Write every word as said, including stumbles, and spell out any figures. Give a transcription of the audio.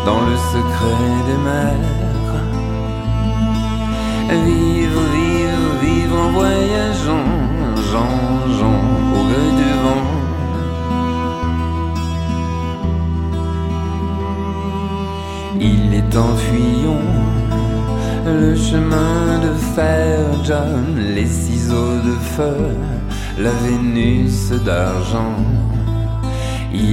dans le secret des mers. Vivre, vivre, vivre en voyageant, Jean, Jean, au gré du vent. Il est en fuyant le chemin de fer, John, les ciseaux de feu, la Vénus d'argent.